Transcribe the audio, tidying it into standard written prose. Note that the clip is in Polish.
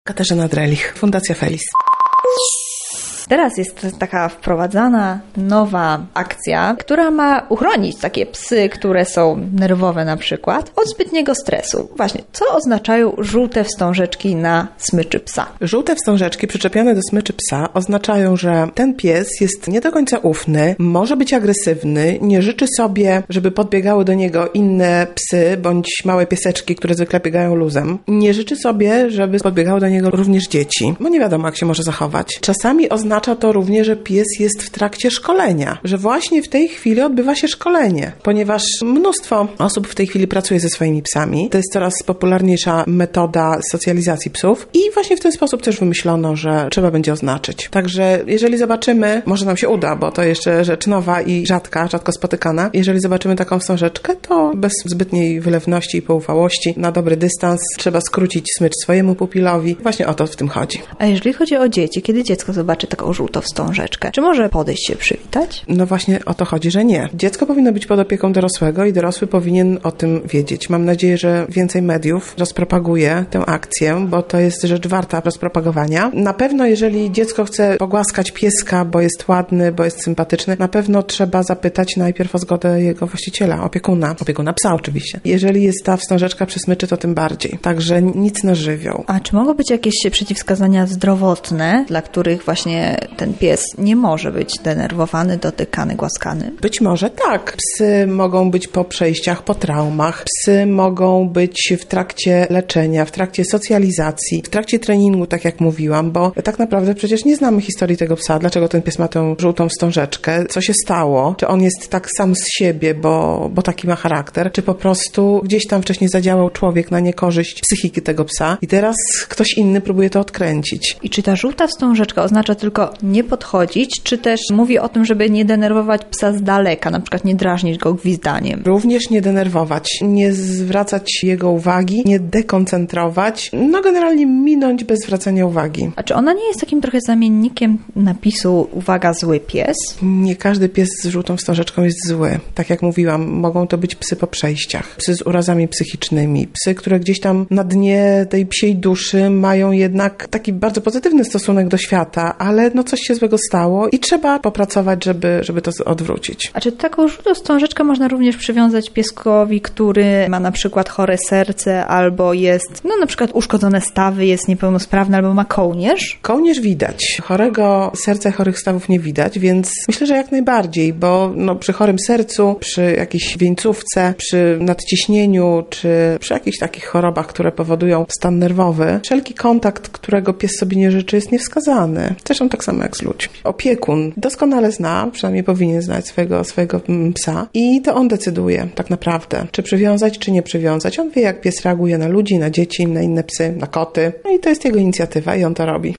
Katarzyna Drelich, Fundacja Felis. Teraz jest taka wprowadzana nowa akcja, która ma uchronić takie psy, które są nerwowe na przykład, od zbytniego stresu. Właśnie, co oznaczają żółte wstążeczki na smyczy psa? Żółte wstążeczki przyczepione do smyczy psa oznaczają, że ten pies jest nie do końca ufny, może być agresywny, nie życzy sobie, żeby podbiegały do niego inne psy bądź małe pieseczki, które zwykle biegają luzem. Nie życzy sobie, żeby podbiegały do niego również dzieci, bo nie wiadomo, jak się może zachować. Czasami oznacza to również, że pies jest w trakcie szkolenia, że właśnie w tej chwili odbywa się szkolenie, ponieważ mnóstwo osób w tej chwili pracuje ze swoimi psami. To jest coraz popularniejsza metoda socjalizacji psów i właśnie w ten sposób też wymyślono, że trzeba będzie oznaczyć. Także jeżeli zobaczymy, może nam się uda, bo to jeszcze rzecz nowa i rzadko spotykana, jeżeli zobaczymy taką wstążeczkę, to bez zbytniej wylewności i poufałości, na dobry dystans, trzeba skrócić smycz swojemu pupilowi. Właśnie o to w tym chodzi. A jeżeli chodzi o dzieci, kiedy dziecko zobaczy taką żółtą wstążeczkę, czy może podejść się przywitać? No właśnie o to chodzi, że nie. Dziecko powinno być pod opieką dorosłego i dorosły powinien o tym wiedzieć. Mam nadzieję, że więcej mediów rozpropaguje tę akcję, bo to jest rzecz warta rozpropagowania. Na pewno, jeżeli dziecko chce pogłaskać pieska, bo jest ładny, bo jest sympatyczny, na pewno trzeba zapytać najpierw o zgodę jego właściciela, opiekuna psa oczywiście. Jeżeli jest ta wstążeczka przy smyczy, to tym bardziej. Także nic na żywioł. A czy mogą być jakieś przeciwwskazania zdrowotne, dla których właśnie ten pies nie może być denerwowany, dotykany, głaskany? Być może tak. Psy mogą być po przejściach, po traumach. Psy mogą być w trakcie leczenia, w trakcie socjalizacji, w trakcie treningu, tak jak mówiłam, bo tak naprawdę przecież nie znamy historii tego psa, dlaczego ten pies ma tę żółtą wstążeczkę, co się stało, czy on jest tak sam z siebie, bo taki ma charakter, czy po prostu gdzieś tam wcześniej zadziałał człowiek na niekorzyść psychiki tego psa i teraz ktoś inny próbuje to odkręcić. I czy ta żółta wstążeczka oznacza tylko nie podchodzić, czy też mówi o tym, żeby nie denerwować psa z daleka, na przykład nie drażnić go gwizdaniem? Również nie denerwować, nie zwracać jego uwagi, nie dekoncentrować, generalnie minąć bez zwracania uwagi. A czy ona nie jest takim trochę zamiennikiem napisu uwaga, zły pies? Nie każdy pies z żółtą wstążeczką jest zły. Tak jak mówiłam, mogą to być psy po przejściach, psy z urazami psychicznymi, psy, które gdzieś tam na dnie tej psiej duszy mają jednak taki bardzo pozytywny stosunek do świata, ale coś się złego stało i trzeba popracować, żeby to odwrócić. A czy taką żółtą wstążeczkę można również przywiązać pieskowi, który ma na przykład chore serce albo jest, na przykład uszkodzone stawy, jest niepełnosprawny albo ma kołnierz? Kołnierz widać. Chorego serca i chorych stawów nie widać, więc myślę, że jak najbardziej, bo przy chorym sercu, przy jakiejś wieńcówce, przy nadciśnieniu, czy przy jakichś takich chorobach, które powodują stan nerwowy, wszelki kontakt, którego pies sobie nie życzy, jest niewskazany. Zresztą tak samo jak z ludźmi. Opiekun doskonale zna, przynajmniej powinien znać swojego psa i to on decyduje tak naprawdę, czy przywiązać, czy nie przywiązać. On wie, jak pies reaguje na ludzi, na dzieci, na inne psy, na koty. No i to jest jego inicjatywa i on to robi.